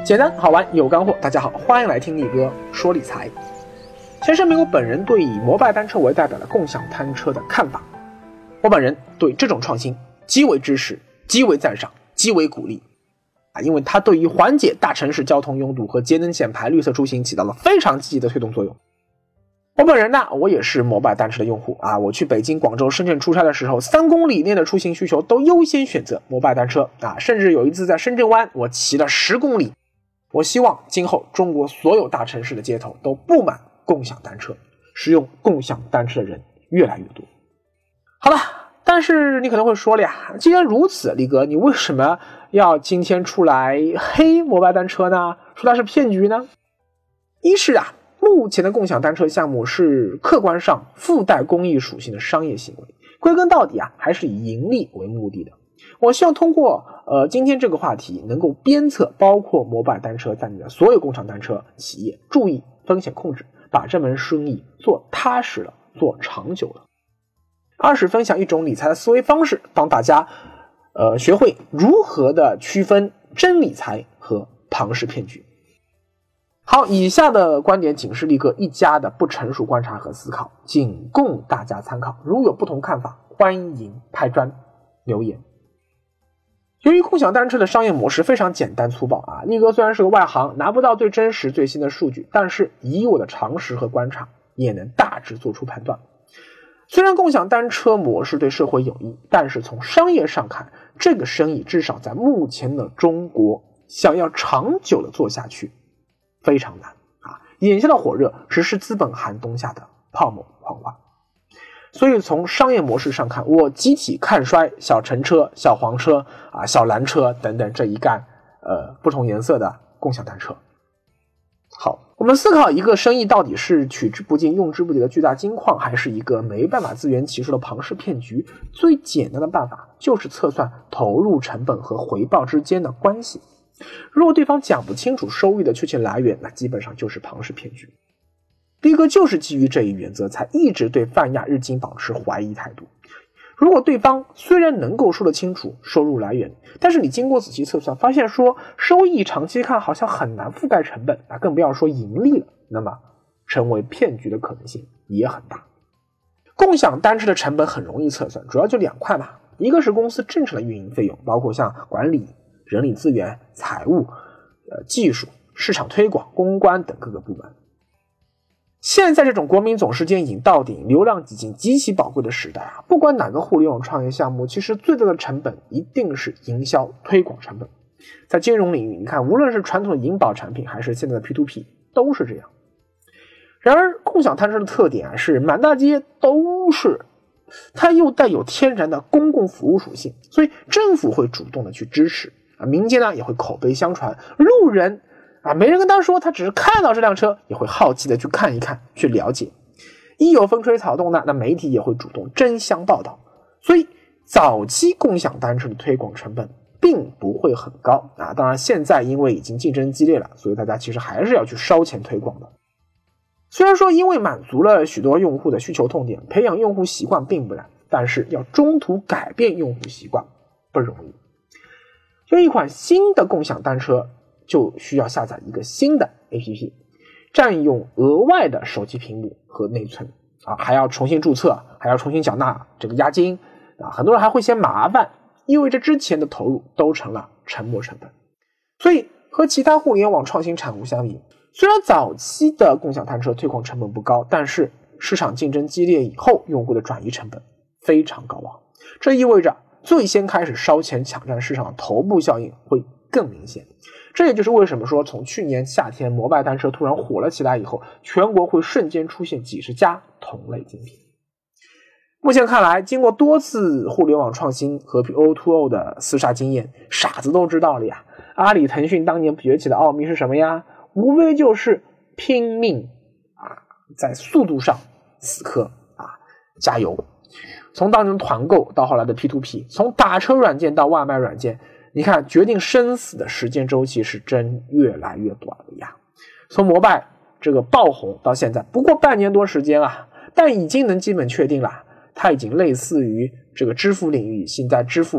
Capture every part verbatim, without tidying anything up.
简单好玩有干货，大家好，欢迎来听力哥说理财。先声明我本人对以摩拜单车为代表的共享单车的看法，我本人对这种创新极为支持，极为赞赏，极为鼓励啊，因为它对于缓解大城市交通拥堵和节能减排、绿色出行起到了非常积极的推动作用。我本人呢，我也是摩拜单车的用户啊。我去北京、广州、深圳出差的时候，三公里内的出行需求都优先选择摩拜单车啊。甚至有一次在深圳湾，我骑了十公里。我希望今后中国所有大城市的街头都布满共享单车，使用共享单车的人越来越多。好了，但是你可能会说了呀，既然如此，力哥，你为什么要今天出来黑摩拜单车呢？说它是骗局呢？一是啊。目前的共享单车项目是客观上附带公益属性的商业行为，归根到底啊，还是以盈利为目的的。我希望通过呃今天这个话题，能够鞭策包括摩拜单车在内的所有共享单车企业注意风险控制，把这门生意做踏实了，做长久了。二是分享一种理财的思维方式，帮大家呃学会如何的区分真理财和庞氏骗局。好，以下的观点仅是力哥一家的不成熟观察和思考，仅供大家参考。如有不同看法，欢迎拍砖留言。由于共享单车的商业模式非常简单粗暴啊，力哥虽然是个外行，拿不到最真实最新的数据，但是以我的常识和观察，也能大致做出判断。虽然共享单车模式对社会有益，但是从商业上看，这个生意至少在目前的中国，想要长久的做下去非常难啊！眼下的火热只是资本寒冬下的泡沫狂欢，所以从商业模式上看，我集体看衰小橙车、小黄车啊、小蓝车等等这一干呃不同颜色的共享单车。好，我们思考一个生意到底是取之不尽、用之不竭的巨大金矿，还是一个没办法自圆其说的庞氏骗局？最简单的办法就是测算投入成本和回报之间的关系。如果对方讲不清楚收益的确切来源，那基本上就是庞氏骗局。力哥就是基于这一原则，才一直对泛亚日经保持怀疑态度。如果对方虽然能够说得清楚收入来源，但是你经过仔细测算，发现说收益长期看好像很难覆盖成本，那更不要说盈利了，那么成为骗局的可能性也很大。共享单车的成本很容易测算，主要就两块嘛，一个是公司正常的运营费用，包括像管理、人力资源、财务、呃、技术、市场推广、公关等各个部门。现在这种国民总时间引到顶、流量基金极其宝贵的时代啊，不管哪个互联网创业项目，其实最大的成本一定是营销推广成本。在金融领域，你看，无论是传统的银保产品，还是现在的 P to P， 都是这样。然而，共享单车的特点啊，是满大街都是。它又带有天然的公共服务属性，所以政府会主动的去支持啊，民间呢也会口碑相传，路人啊没人跟他说，他只是看到这辆车也会好奇的去看一看，去了解。一有风吹草动呢，那媒体也会主动争相报道，所以早期共享单车的推广成本并不会很高啊。当然现在因为已经竞争激烈了，所以大家其实还是要去烧钱推广的。虽然说因为满足了许多用户的需求痛点，培养用户习惯并不难，但是要中途改变用户习惯不容易。就一款新的共享单车就需要下载一个新的 A P P， 占用额外的手机屏幕和内存啊，还要重新注册，还要重新缴纳这个押金啊，很多人还会嫌麻烦，意味着之前的投入都成了沉没成本。所以和其他互联网创新产物相比，虽然早期的共享单车推广成本不高，但是市场竞争激烈以后，用户的转移成本非常高昂。这意味着最先开始烧钱抢占市场的头部效应会更明显。这也就是为什么说从去年夏天摩拜单车突然火了起来以后，全国会瞬间出现几十家同类竞品。目前看来，经过多次互联网创新和 O to O 的厮杀经验，傻子都知道了呀。阿里、腾讯当年崛起的奥秘是什么呀？无非就是拼命啊，在速度上死磕啊，加油。从当年团购到后来的 P to P， 从打车软件到外卖软件，你看决定生死的时间周期是真越来越短了呀。从摩拜这个爆红到现在不过半年多时间啊，但已经能基本确定了，它已经类似于这个支付领域现在支付宝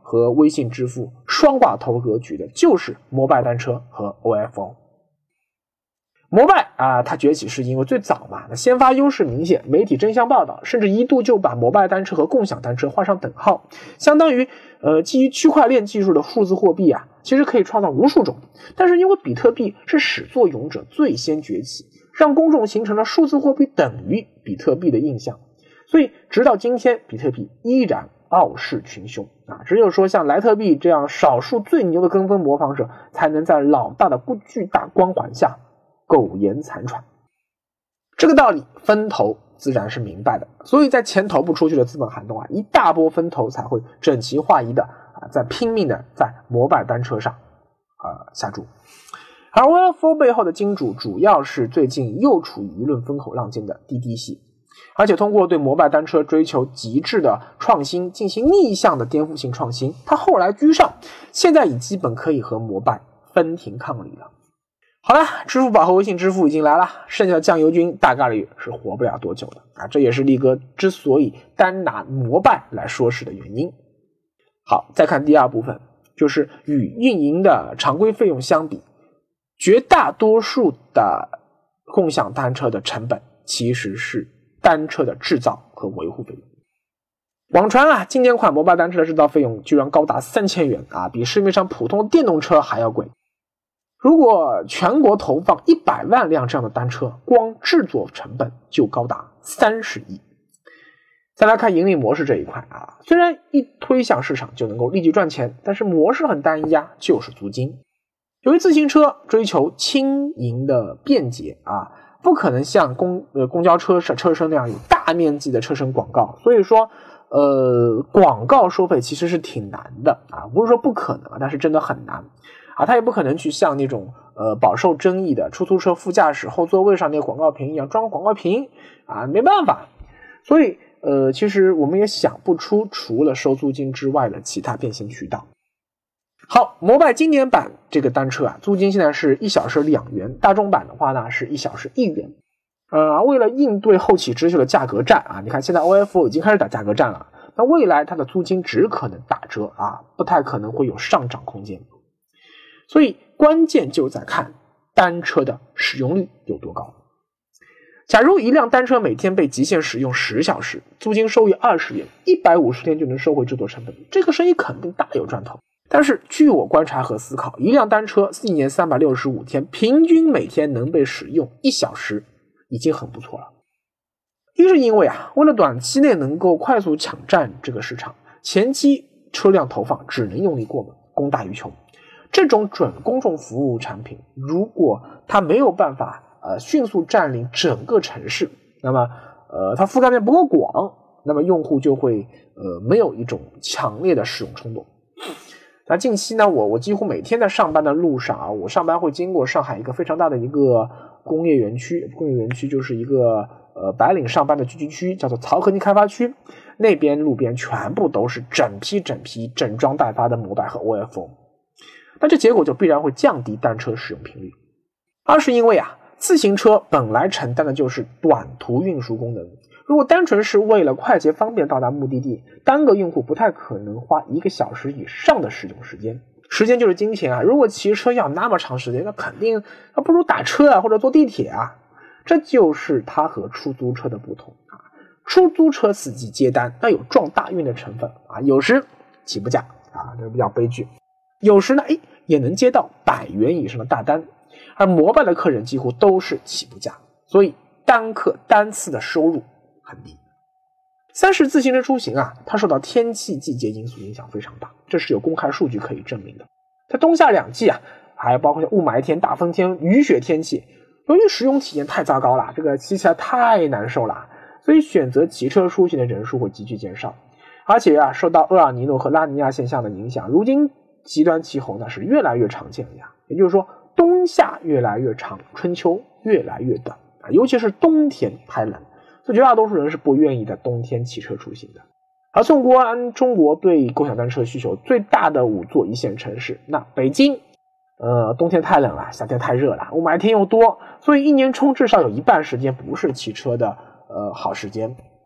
和微信支付双挂头格局的就是摩拜单车和 O F O。 摩拜啊，它崛起是因为最早嘛，那先发优势明显，媒体争相报道，甚至一度就把摩拜单车和共享单车画上等号，相当于呃基于区块链技术的数字货币啊，其实可以创造无数种。但是因为比特币是始作俑者最先崛起，让公众形成了数字货币等于比特币的印象，所以直到今天比特币依然傲视群雄啊！只有说像莱特币这样少数最牛的跟风模仿者，才能在老大的巨大光环下苟延残喘。这个道理分头自然是明白的，所以在钱投不出去的资本寒冬啊，一大波分头才会整齐划一的啊，在拼命的在摩拜单车上啊下注。而 O F O 背后的金主主要是最近又处于舆论风口浪尖的滴滴系，而且通过对摩拜单车追求极致的创新进行逆向的颠覆性创新，它后来居上，现在已基本可以和摩拜分庭抗礼了。好了，支付宝和微信支付已经来了，剩下的酱油军大概率是活不了多久的啊！这也是力哥之所以单拿摩拜来说事的原因。好，再看第二部分，就是与运营的常规费用相比，绝大多数的共享单车的成本其实是单车的制造和维护费用。网传啊，经典款摩拜单车的制造费用居然高达三千元啊，比市面上普通电动车还要贵。如果全国投放一百万辆这样的单车，光制作成本就高达三十亿。再来看盈利模式这一块啊，虽然一推向市场就能够立即赚钱，但是模式很单一啊，就是租金。由于自行车追求轻盈的便捷啊，不可能像公呃公交车车身那样有大面积的车身广告，所以说呃广告收费其实是挺难的啊，不是说不可能，但是真的很难啊，它也不可能去像那种呃饱受争议的出租车副驾驶后座位上那个广告屏一样装广告屏啊，没办法。所以呃其实我们也想不出除了收租金之外的其他变现渠道。好，摩拜经典版这个单车啊，租金现在是一小时两元，大众版的话呢是一小时一元。呃，为了应对后起之秀的价格战啊，你看现在 O F O 已经开始打价格战了，那未来它的租金只可能打折啊，不太可能会有上涨空间。所以关键就在看单车的使用率有多高。假如一辆单车每天被极限使用十小时，租金收益二十元，一百五十天就能收回制作成本，这个生意肯定大有赚头。但是据我观察和思考，一辆单车一年三百六十五天，平均每天能被使用一小时已经很不错了。一是因为啊，为了短期内能够快速抢占这个市场，前期车辆投放只能用力过猛，供大于求。这种准公众服务产品，如果它没有办法呃迅速占领整个城市，那么呃它覆盖面不够广，那么用户就会呃没有一种强烈的使用冲动。那近期呢，我我几乎每天在上班的路上啊，我上班会经过上海一个非常大的一个工业园区，工业园区就是一个呃白领上班的聚集区，叫做漕河泥开发区，那边路边全部都是整批整批整装待发的摩拜和 O F O。那这结果就必然会降低单车使用频率。二是因为啊，自行车本来承担的就是短途运输功能，如果单纯是为了快捷方便到达目的地，单个用户不太可能花一个小时以上的使用时间。时间就是金钱啊，如果骑车要那么长时间，那肯定那不如打车啊，或者坐地铁啊。这就是它和出租车的不同啊。出租车司机接单那有撞大运的成分啊，有时起不价啊，这比较悲剧。有时呢，哎，也能接到百元以上的大单，而摩拜的客人几乎都是起步价，所以单客单次的收入很低。三是自行车出行啊，它受到天气季节因素影响非常大，这是有公开数据可以证明的。在冬夏两季啊，还包括像雾霾天、大风天、雨雪天气，由于使用体验太糟糕了，这个骑起来太难受了，所以选择骑车出行的人数会急剧减少。而且啊，受到厄尔尼诺和拉尼亚现象的影响，如今极端气候呢是越来越常见了呀，也就是说冬夏越来越长，春秋越来越短啊，尤其是冬天太冷，所以绝大多数人是不愿意在冬天骑车出行的。而纵观中国对共享单车需求最大的五座一线城市，那北京呃，冬天太冷了，夏天太热了，雾霾天又多，所以一年中至少有一半时间不是骑车的呃好时间。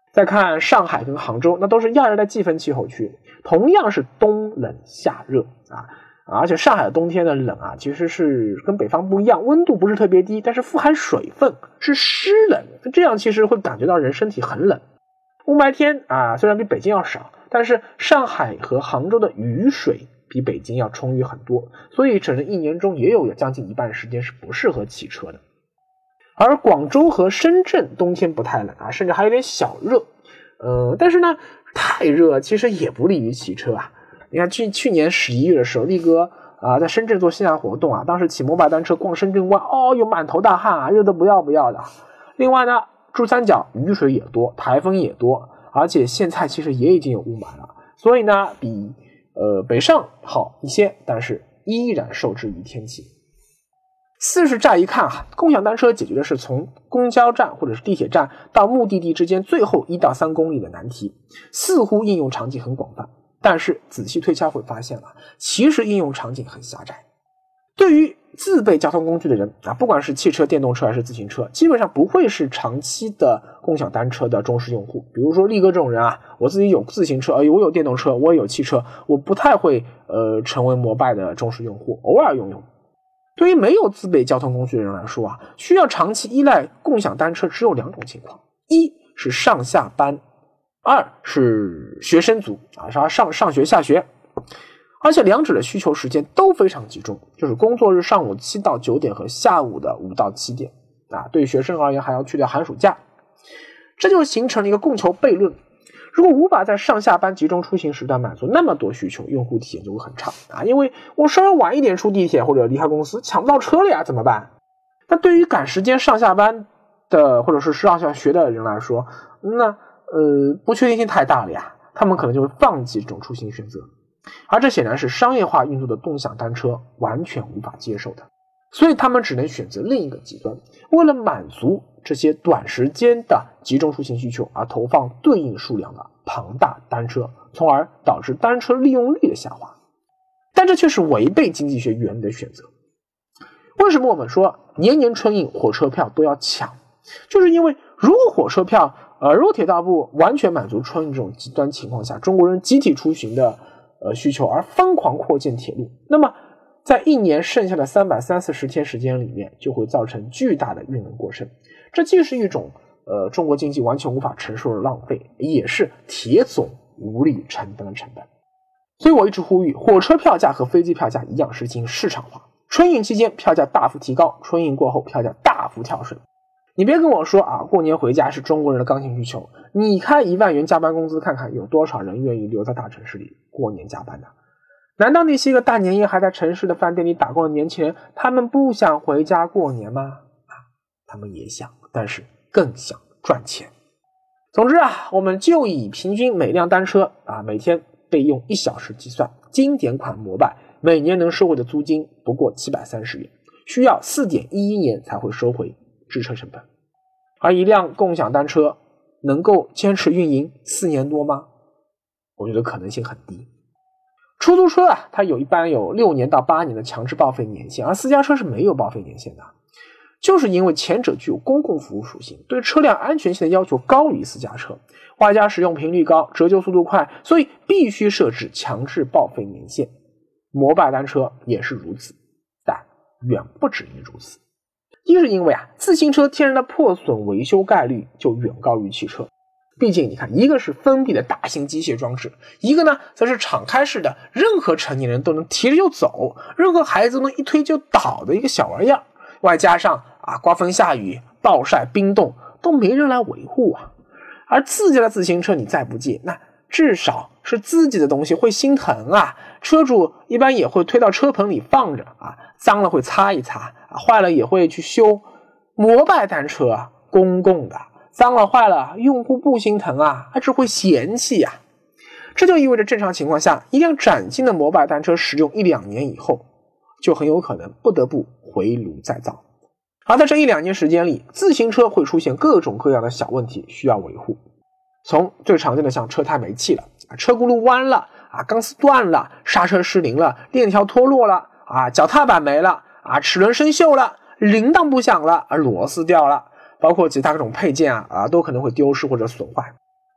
再看上海跟杭州，那都是亚热带季风气候区，同样是冬冷夏热啊，而且上海的冬天的冷啊，其实是跟北方不一样，温度不是特别低，但是富含水分，是湿冷，这样其实会感觉到人身体很冷。雾霾天啊，虽然比北京要少，但是上海和杭州的雨水比北京要充裕很多，所以整整一年中也有将近一半时间是不适合骑车的。而广州和深圳冬天不太冷啊，甚至还有点小热，呃，但是呢，太热其实也不利于骑车啊。你看去去年十一月的时候，力哥啊、呃、在深圳做线下活动啊，当时骑摩拜单车逛深圳湾，哦，有满头大汗啊，热得不要不要的。另外呢，珠三角雨水也多，台风也多，而且现在其实也已经有雾霾了，所以呢，比呃北上好一些，但是依然受制于天气。四是乍一看啊，共享单车解决的是从公交站或者是地铁站到目的地之间最后一到三公里的难题，似乎应用场景很广泛，但是仔细推敲会发现啊，其实应用场景很狭窄。对于自备交通工具的人啊，不管是汽车、电动车还是自行车，基本上不会是长期的共享单车的忠实用户。比如说力哥这种人啊，我自己有自行车，呃，我有电动车，我也有汽车，我不太会呃成为摩拜的忠实用户，偶尔用用。对于没有自备交通工具的人来说啊，需要长期依赖共享单车只有两种情况：一是上下班，二是学生族啊，上上上学下学。而且两者的需求时间都非常集中，就是工作日上午七到九点和下午的五到七点啊。对于学生而言，还要去掉寒暑假，这就形成了一个供求悖论。如果无法在上下班集中出行时段满足那么多需求，用户体验就会很差啊。因为我稍微晚一点出地铁或者离开公司，抢不到车了呀，怎么办？那对于赶时间上下班的或者是上下学的人来说，那呃不确定性太大了呀，他们可能就会放弃这种出行选择。而这显然是商业化运作的共享单车完全无法接受的，所以他们只能选择另一个极端，为了满足这些短时间的集中出行需求而投放对应数量的庞大单车，从而导致单车利用率的下滑。但这却是违背经济学原理的选择。为什么我们说年年春运火车票都要抢？就是因为如果火车票呃，如果铁道部完全满足春运这种极端情况下中国人集体出行的呃需求而疯狂扩建铁路，那么在一年剩下的三百三四十天时间里面，就会造成巨大的运能过剩。这既是一种呃中国经济完全无法承受的浪费，也是铁总无力承担的成本。所以我一直呼吁，火车票价和飞机票价一样实行市场化，春运期间票价大幅提高，春运过后票价大幅跳水。你别跟我说啊，过年回家是中国人的刚性需求。你开一万元加班工资看看，有多少人愿意留在大城市里过年加班呢？难道那些个大年夜还在城市的饭店里打工的年轻人，他们不想回家过年吗？啊，他们也想，但是更想赚钱。总之啊，我们就以平均每辆单车啊每天被用一小时计算，经典款摩拜每年能收回的租金不过七百三十元，需要 四点一一年才会收回滞车成本。而一辆共享单车能够坚持运营四年多吗？我觉得可能性很低。出租车啊，它有一般有六年到八年的强制报废年限，而私家车是没有报废年限的，就是因为前者具有公共服务属性，对车辆安全性的要求高于私家车，外加使用频率高，折旧速度快，所以必须设置强制报废年限。摩拜单车也是如此，但远不止于如此。一是因为啊，自行车天然的破损维修概率就远高于汽车。毕竟你看，一个是封闭的大型机械装置，一个呢则是敞开式的，任何成年人都能提着就走，任何孩子都能一推就倒的一个小玩意儿。外加上啊，刮风下雨、暴晒、冰冻都没人来维护啊。而自家的自行车你再不济，那至少是自己的东西会心疼啊，车主一般也会推到车棚里放着啊，脏了会擦一擦，啊、坏了也会去修。摩拜单车啊，公共的，脏了坏了用户不心疼啊，还只会嫌弃啊。这就意味着正常情况下，一辆崭新的摩拜单车使用一两年以后，就很有可能不得不回炉再造。而在这一两年时间里，自行车会出现各种各样的小问题需要维护。从最常见的像车胎没气了，车轱辘弯了，啊，钢丝断了，刹车失灵了，链条脱落了，啊，脚踏板没了，啊，齿轮生锈了，铃铛不响了，啊，螺丝掉了，包括其他各种配件啊，啊，都可能会丢失或者损坏。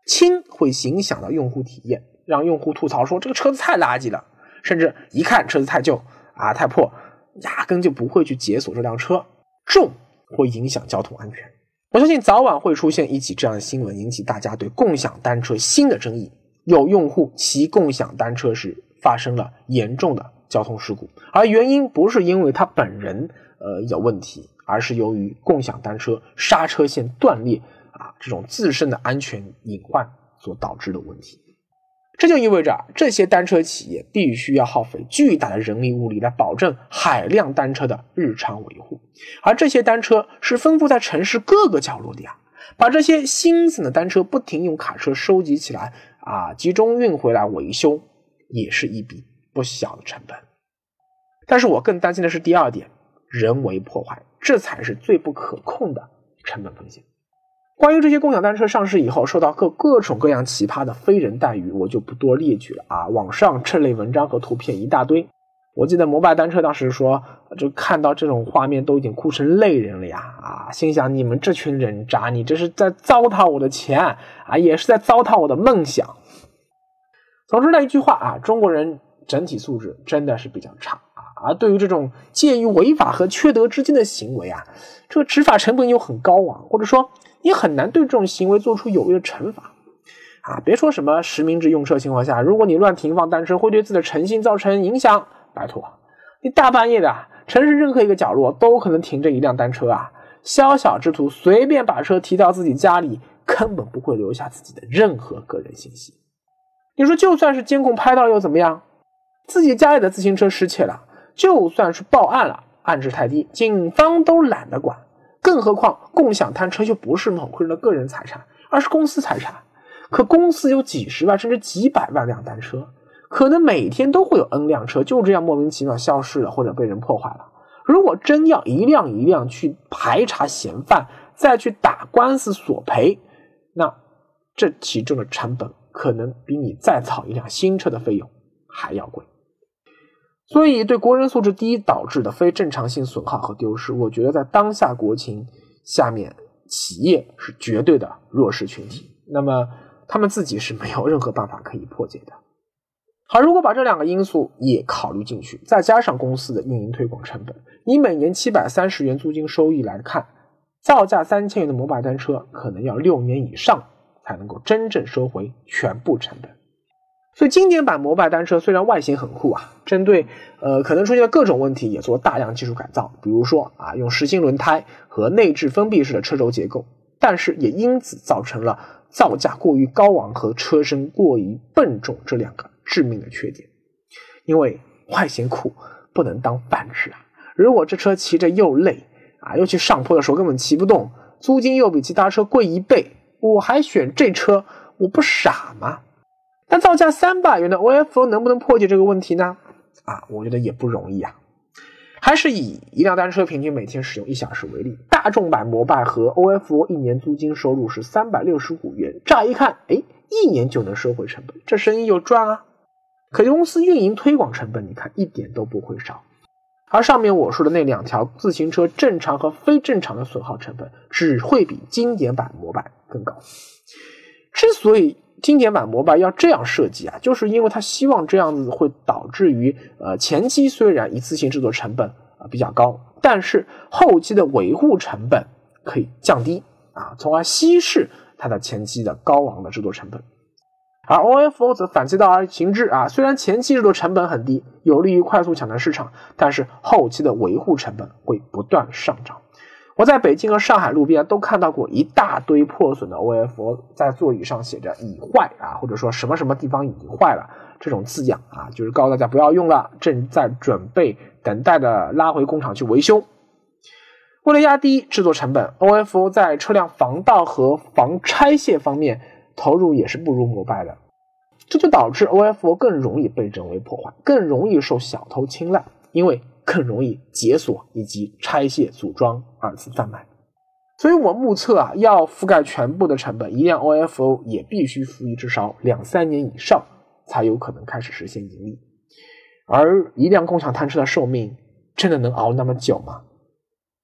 轻会影响到用户体验，让用户吐槽说这个车子太垃圾了，甚至一看车子太旧啊太破，压根就不会去解锁这辆车。重会影响交通安全。我相信早晚会出现一起这样的新闻，引起大家对共享单车新的争议。有用户骑共享单车时发生了严重的交通事故，而原因不是因为他本人呃有问题，而是由于共享单车刹车线断裂啊这种自身的安全隐患所导致的问题。这就意味着这些单车企业必须要耗费巨大的人力物力来保证海量单车的日常维护，而这些单车是分布在城市各个角落的呀。把这些新增的单车不停用卡车收集起来啊，集中运回来维修，也是一笔不小的成本。但是我更担心的是第二点，人为破坏，这才是最不可控的成本风险。关于这些共享单车上市以后受到各各种各样奇葩的非人待遇，我就不多列举了啊，网上这类文章和图片一大堆。我记得摩拜单车当时说，就看到这种画面都已经哭成泪人了呀啊！心想你们这群人渣，你这是在糟蹋我的钱啊，也是在糟蹋我的梦想。总之的一句话啊，中国人整体素质真的是比较差啊，而对于这种介于违法和缺德之间的行为啊，这个执法成本又很高昂，或者说你很难对这种行为做出有力的惩罚啊！别说什么实名制用车情况下，如果你乱停放单车会对自己的诚信造成影响，拜托，你大半夜的城市任何一个角落都可能停着一辆单车啊！宵小之徒随便把车提到自己家里，根本不会留下自己的任何个人信息。你说就算是监控拍到又怎么样？自己家里的自行车失窃了，就算是报案了，案值太低，警方都懒得管。更何况共享单车又不是某个人的个人财产，而是公司财产。可公司有几十万甚至几百万辆单车，可能每天都会有 N 辆车就这样莫名其妙消失了，或者被人破坏了。如果真要一辆一辆去排查嫌犯，再去打官司索赔，那这其中的成本可能比你再造一辆新车的费用还要贵。所以对国人素质低导致的非正常性损耗和丢失，我觉得在当下国情下面，企业是绝对的弱势群体，那么他们自己是没有任何办法可以破解的。好，如果把这两个因素也考虑进去，再加上公司的运营推广成本，以每年七百三十元租金收益来看，造价三千元的摩拜单车可能要六年以上才能够真正收回全部成本。所以经典版摩拜单车虽然外形很酷啊，针对呃可能出现的各种问题也做大量技术改造，比如说啊用实心轮胎和内置封闭式的车轴结构，但是也因此造成了造价过于高昂和车身过于笨重这两个致命的缺点。因为外形酷不能当饭吃啊，如果这车骑着又累啊，尤其上坡的时候根本骑不动，租金又比其他车贵一倍，我还选这车，我不傻吗？但造价三百元的 O F O 能不能破解这个问题呢？啊，我觉得也不容易啊。还是以一辆单车平均每天使用一小时为例，大众版摩拜和 O F O 一年租金收入是三百六十五元，乍一看，哎，一年就能收回成本，这生意有赚啊。可公司运营推广成本，你看一点都不会少。而上面我说的那两条自行车正常和非正常的损耗成本，只会比经典版摩拜更高。之所以经典版摩拜要这样设计啊，就是因为他希望这样子会导致于呃前期虽然一次性制作成本啊、呃、比较高，但是后期的维护成本可以降低啊，从而稀释它的前期的高昂的制作成本。而 O F O 则反其道而行之啊，虽然前期制作成本很低，有利于快速抢占市场，但是后期的维护成本会不断上涨。我在北京和上海路边都看到过一大堆破损的 O F O， 在座椅上写着已坏啊，或者说什么什么地方已经坏了这种字样啊，就是告诉大家不要用了，正在准备等待的拉回工厂去维修。为了压低制作成本， O F O 在车辆防盗和防拆卸方面投入也是不如摩拜的，这就导致 O F O 更容易被人为破坏，更容易受小偷青睐，因为更容易解锁以及拆卸组装二次贩卖。所以我目测啊，要覆盖全部的成本，一辆 O F O 也必须服役至少两三年以上才有可能开始实现盈利。而一辆共享单车的寿命真的能熬那么久吗？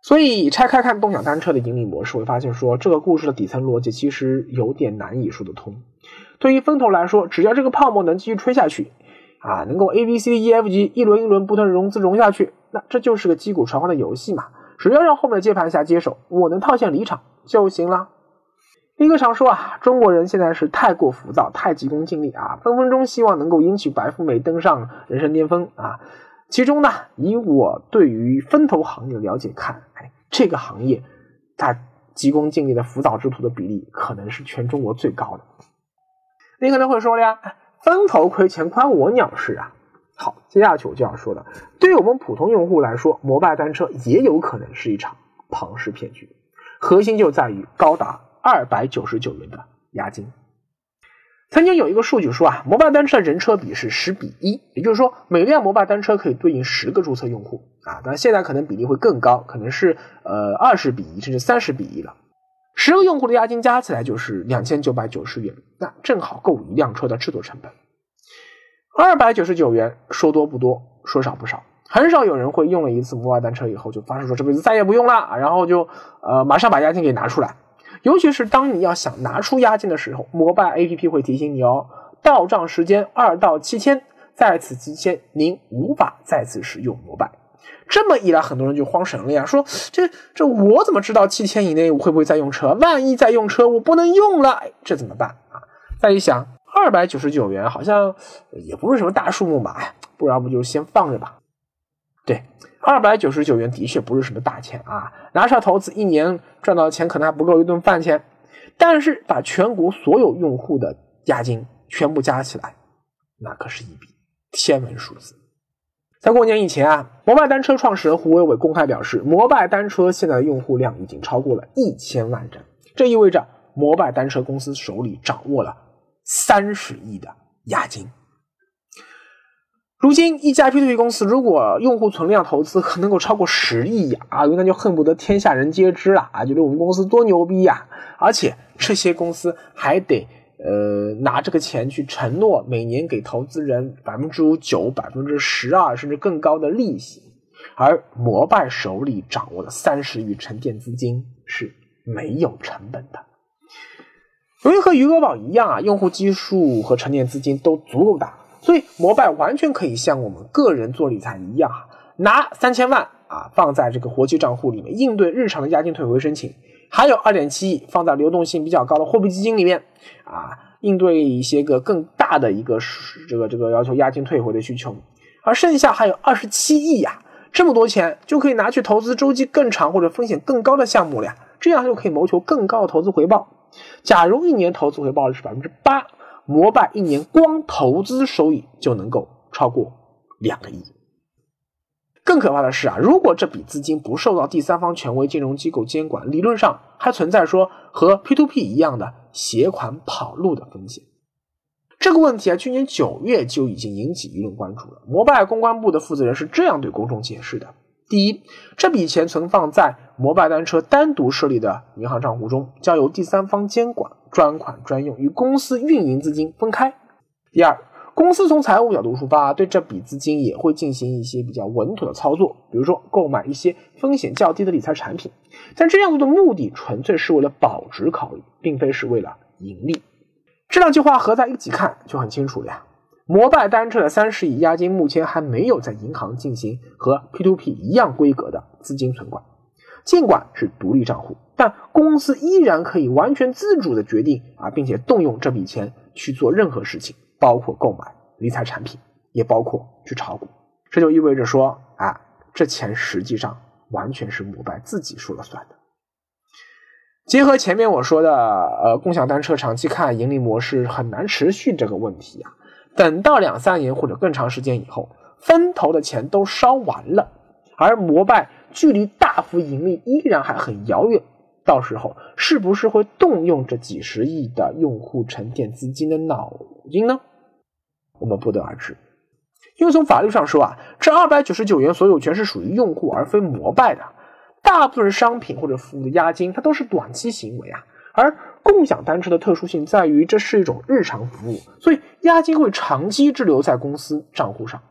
所以拆开看共享单车的盈利模式，会发现说这个故事的底层逻辑其实有点难以说得通。对于风投来说，只要这个泡沫能继续吹下去啊，能够 A B C D E F G 一轮一轮不断融资融下去，那这就是个击鼓传花的游戏嘛，只要让后面的接盘侠接手，我能套现离场就行了。一个常说啊，中国人现在是太过浮躁，太急功近利啊，分分钟希望能够迎娶白富美，登上人生巅峰啊。其中呢，以我对于风投行业的了解看，哎，这个行业它急功近利的浮躁之徒的比例可能是全中国最高的。你可能会说了呀，风投亏钱关我鸟事啊。好，接下去我就要说的，对于我们普通用户来说，摩拜单车也有可能是一场庞氏骗局，核心就在于高达二百九十九元的押金。曾经有一个数据说啊，摩拜单车的人车比是十比一，也就是说每辆摩拜单车可以对应十个注册用户啊，但现在可能比例会更高，可能是呃二十比一甚至三十比一了。十个用户的押金加起来就是两千九百九十元，那正好够一辆车的制作成本。二百九十九元说多不多，说少不少，很少有人会用了一次摩拜单车以后就发誓说这辈子再也不用了，然后就呃马上把押金给拿出来。尤其是当你要想拿出押金的时候，摩拜 A P P 会提醒你哦，到账时间二到七天，在此期间您无法再次使用摩拜。这么一来，很多人就慌神了呀，说这这我怎么知道七天以内我会不会再用车？万一再用车我不能用了，哎，这怎么办啊？再一想，二百九十九元好像也不是什么大数目嘛，哎，不然不就先放着吧。对，二百九十九元的确不是什么大钱啊，拿出来投资一年赚到的钱可能还不够一顿饭钱，但是把全国所有用户的押金全部加起来，那可是一笔天文数字。在过年以前啊，摩拜单车创始人胡伟伟公开表示，摩拜单车现在的用户量已经超过了一千万人，这意味着摩拜单车公司手里掌握了三十亿的押金。如今一家 P to P 公司如果用户存量投资能够超过十亿呀，啊，那就恨不得天下人皆知了啊，觉得我们公司多牛逼呀！而且这些公司还得呃拿这个钱去承诺每年给投资人百分之九、百分之十二甚至更高的利息，而摩拜手里掌握的三十亿沉淀资金是没有成本的。由于和余额宝一样啊，用户基数和沉淀资金都足够大。所以摩拜完全可以像我们个人做理财一样，拿三千万啊放在这个活期账户里面，应对日常的押金退回申请，还有二点七亿放在流动性比较高的货币基金里面啊，应对一些个更大的一个这个这个要求押金退回的需求，而剩下还有二十七亿呀，这么多钱就可以拿去投资周期更长或者风险更高的项目了呀，这样就可以谋求更高的投资回报。假如一年投资回报率是百分之八。摩拜一年光投资收益就能够超过两个亿。更可怕的是啊，如果这笔资金不受到第三方权威金融机构监管，理论上还存在说和 P to P 一样的携款跑路的风险。这个问题啊，去年九月就已经引起舆论关注了。摩拜公关部的负责人是这样对公众解释的：第一，这笔钱存放在摩拜单车单独设立的银行账户中，交由第三方监管，专款专用，与公司运营资金分开。第二，公司从财务角度出发，对这笔资金也会进行一些比较稳妥的操作，比如说购买一些风险较低的理财产品，但这样做的目的纯粹是为了保值考虑，并非是为了盈利。这两句话合在一起看就很清楚了呀。摩拜单车的三十亿押金目前还没有在银行进行和 P to P 一样规格的资金存管，尽管是独立账户，但公司依然可以完全自主的决定啊，并且动用这笔钱去做任何事情，包括购买理财产品，也包括去炒股。这就意味着说啊，这钱实际上完全是摩拜自己说了算的。结合前面我说的呃，共享单车长期看盈利模式很难持续这个问题啊，等到两三年或者更长时间以后，风投的钱都烧完了，而摩拜距离大幅盈利依然还很遥远，到时候是不是会动用这几十亿的用户沉淀资金的脑筋呢？我们不得而知。因为从法律上说啊，这二百九十九元所有权是属于用户而非摩拜的，大部分商品或者服务的押金它都是短期行为啊，而共享单车的特殊性在于这是一种日常服务，所以押金会长期滞留在公司账户上。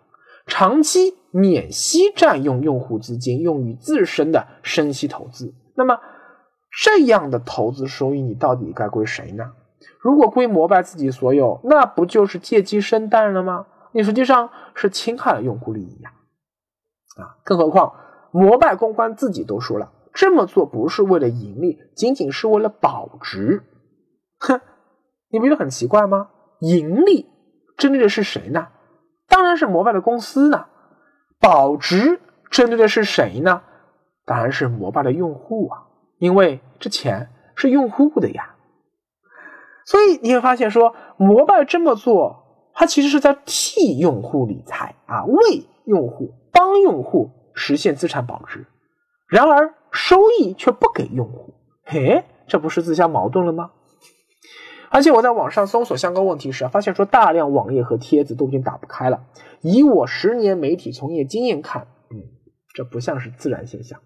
长期免息占用用户资金用于自身的生息投资，那么这样的投资收益你到底该归谁呢？如果归摩拜自己所有，那不就是借鸡生蛋了吗？你实际上是侵害了用户利益呀！啊，更何况摩拜公关自己都说了，这么做不是为了盈利，仅仅是为了保值。哼，你不觉得很奇怪吗？盈利针对的是谁呢？当然是摩拜的公司呢。保值针对的是谁呢？当然是摩拜的用户啊，因为这钱是用户的呀。所以你会发现说，摩拜这么做，它其实是在替用户理财啊，为用户帮用户实现资产保值，然而收益却不给用户，嘿，这不是自相矛盾了吗？而且我在网上搜索相关问题时，发现说大量网页和帖子都已经打不开了。以我十年媒体从业经验看，嗯，这不像是自然现象。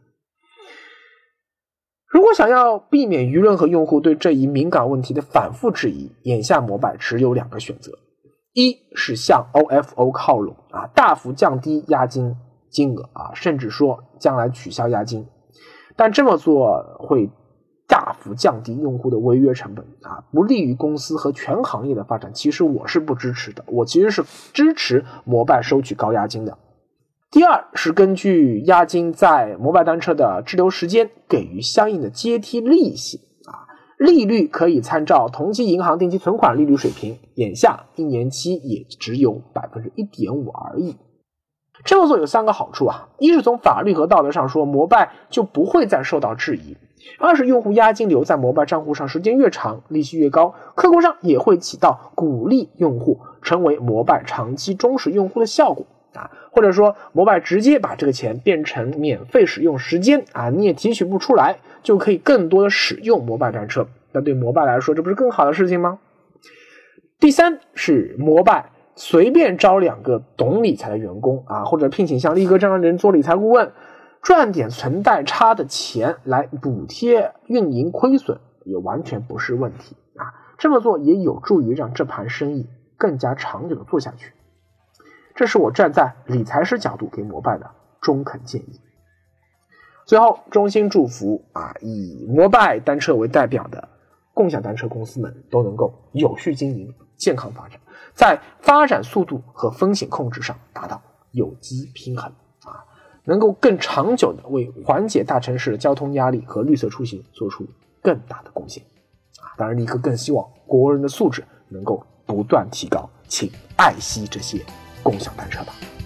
如果想要避免舆论和用户对这一敏感问题的反复质疑，眼下摩拜只有两个选择：一是向 O F O 靠拢啊，大幅降低押金金额啊，甚至说将来取消押金，但这么做会大幅降低用户的违约成本啊，不利于公司和全行业的发展。其实我是不支持的，我其实是支持摩拜收取高押金的。第二是根据押金在摩拜单车的滞留时间给予相应的阶梯利息啊，利率可以参照同期银行定期存款利率水平，眼下一年期也只有 百分之一点五 而已。这么做有三个好处啊，一是从法律和道德上说，摩拜就不会再受到质疑；二是用户押金留在摩拜账户上时间越长，利息越高，客观上也会起到鼓励用户成为摩拜长期忠实用户的效果啊，或者说摩拜直接把这个钱变成免费使用时间啊，你也提取不出来，就可以更多的使用摩拜单车，那对摩拜来说这不是更好的事情吗？第三是摩拜随便招两个懂理财的员工啊，或者聘请像力哥这样的人做理财顾问，赚点存贷差的钱来补贴运营亏损，也完全不是问题啊。这么做也有助于让这盘生意更加长久的做下去。这是我站在理财师角度给摩拜的中肯建议。最后，衷心祝福啊，以摩拜单车为代表的共享单车公司们都能够有序经营，健康发展，在发展速度和风险控制上达到有机平衡啊，能够更长久的为缓解大城市的交通压力和绿色出行做出更大的贡献啊！当然，力哥更希望国人的素质能够不断提高，请爱惜这些共享单车吧。